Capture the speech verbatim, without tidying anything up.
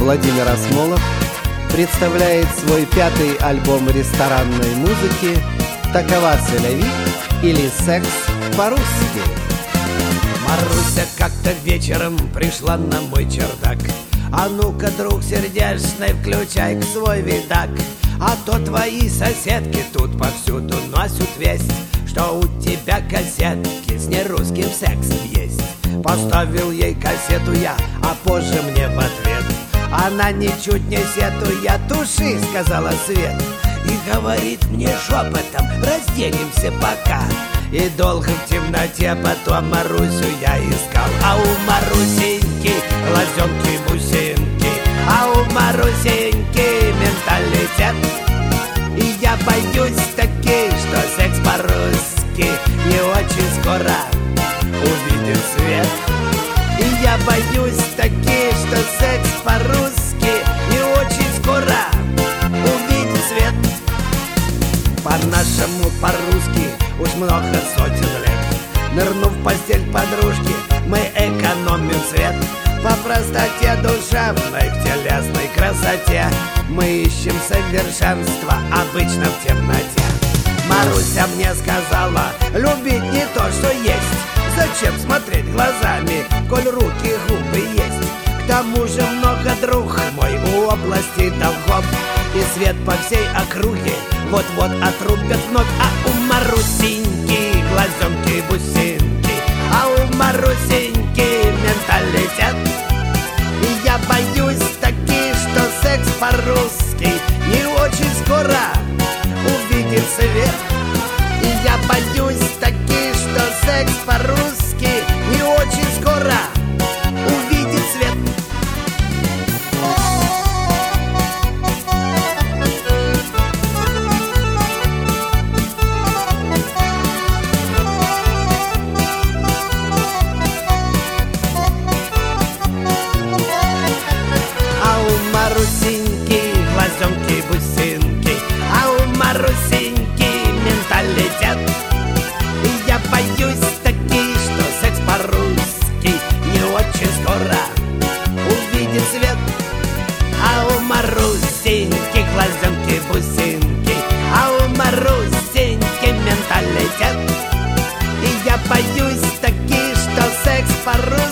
Владимир Асмолов представляет свой пятый альбом ресторанной музыки «Такова Селяви» или «Секс по-русски». Маруся как-то вечером пришла на мой чердак. А ну-ка, друг сердечный, включай-ка свой видак. А то твои соседки тут повсюду носят весть, что у тебя кассетки с нерусским сексом есть. Поставил ей кассету я, а позже мне в ответ: она ничуть не сетуя, туши, сказала Свет. И говорит мне шепотом: разденемся пока. И долго в темноте потом Марусю я искал. А у Марусеньки глазенки-бусинки, а у Марусеньки менталитет. И я боюсь таки, что секс по-русски не очень скоро увидит свет. И я боюсь таки, что секс по-русски не очень скоро увидит свет. По-нашему, по-русски уж много сотен лет. Нырнув в постель подружки, мы экономим свет. По простоте душевной, в телесной красоте мы ищем совершенство обычно в темноте. Маруся мне сказала: любить не то, что есть. Зачем смотреть глазами, коль руки и губы есть? К тому же много, друг мой, у области долгов. И свет по всей округе вот-вот отрубят вновь. А у Марусеньки глазенки-бусинки, а у Марусеньки менталитет. И я боюсь таки, что секс по-русски не очень скоро увидит свет. И я боюсь таки, что секс по-русски не очень скоро увидит свет. Марусеньки глазенки-бусинки, а у Марусеньки менталитет. И я боюсь таки, что секс по-русски не очень скоро увидит свет. А у Марусеньки глазенки-бусинки, а у Марусеньки менталитет. И я боюсь таки, что секс по-русски